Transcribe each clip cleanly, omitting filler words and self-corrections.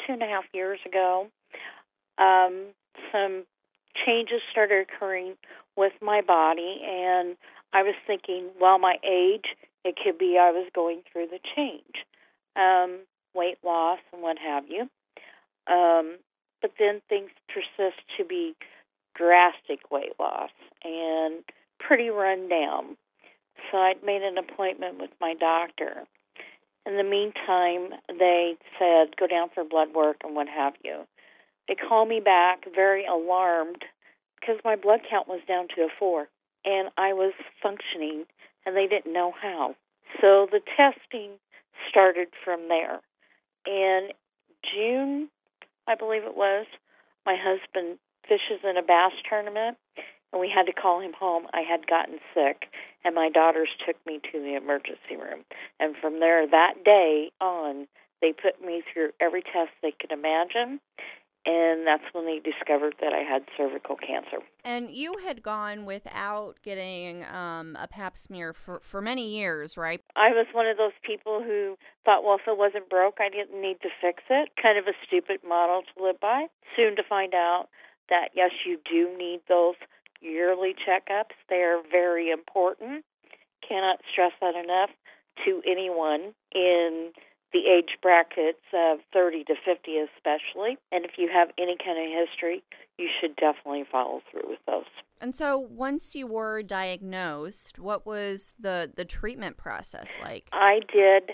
2.5 years ago, um, some changes started occurring with my body, and I was thinking, well, my age, it could be I was going through the change, weight loss and what have you. But then things persist to be drastic weight loss and pretty run down. So I'd made an appointment with my doctor. In the meantime, they said, go down for blood work and what have you. They called me back very alarmed because my blood count was down to a 4, and I was functioning, and they didn't know how. So the testing started from there. In June, I believe it was, my husband fishes in a bass tournament, and we had to call him home. I had gotten sick, and my daughters took me to the emergency room. And from there, that day on, they put me through every test they could imagine, and that's when they discovered that I had cervical cancer. And you had gone without getting a pap smear for many years, right? I was one of those people who thought, well, if it wasn't broke, I didn't need to fix it. Kind of a stupid model to live by. Soon to find out that, yes, you do need those yearly checkups. They are very important. Cannot stress that enough to anyone in the age brackets of 30 to 50 especially. And if you have any kind of history, you should definitely follow through with those. And so once you were diagnosed, what was the treatment process like? I did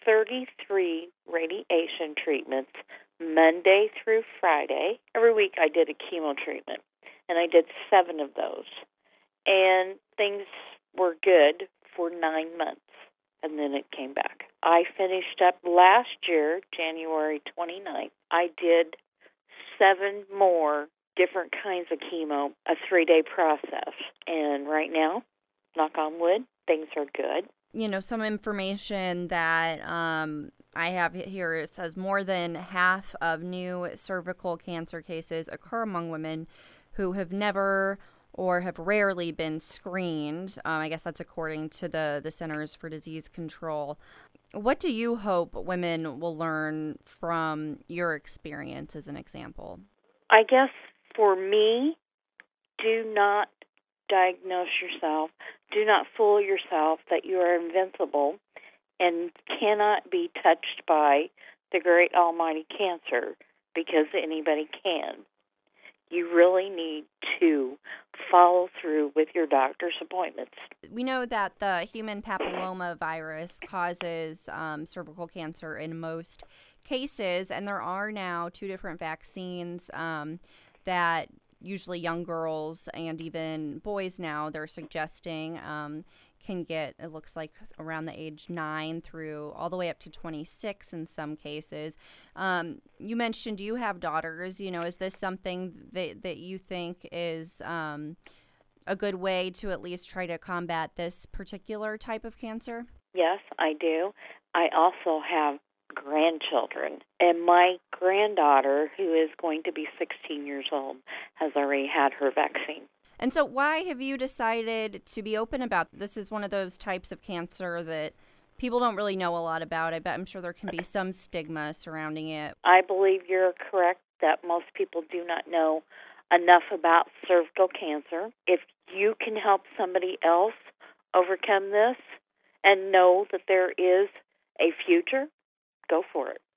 33 radiation treatments Monday through Friday. Every week I did a chemo treatment, and I did 7 of those. And things were good for 9 months, and then it came back. I finished up last year, January 29th. I did 7 more different kinds of chemo, a 3-day process. And right now, knock on wood, things are good. You know, some information that I have here, it says more than half of new cervical cancer cases occur among women who have never or have rarely been screened. I guess that's according to the Centers for Disease Control. What do you hope women will learn from your experience as an example? I guess for me, do not diagnose yourself. Do not fool yourself that you are invincible and cannot be touched by the great almighty cancer, because anybody can. You really need to follow through with your doctor's appointments. We know that the human papilloma virus causes cervical cancer in most cases, and there are now 2 different vaccines that usually young girls and even boys now they're suggesting can get, it looks like, around the age 9 through all the way up to 26 in some cases. You mentioned you have daughters. You know, is this something that you think is a good way to at least try to combat this particular type of cancer? Yes, I do. I also have grandchildren, and my granddaughter, who is going to be 16 years old, has already had her vaccine. And so why have you decided to be open about this? This is one of those types of cancer that people don't really know a lot about. I'm sure there can be some stigma surrounding it. I believe you're correct that most people do not know enough about cervical cancer. If you can help somebody else overcome this and know that there is a future, go for it.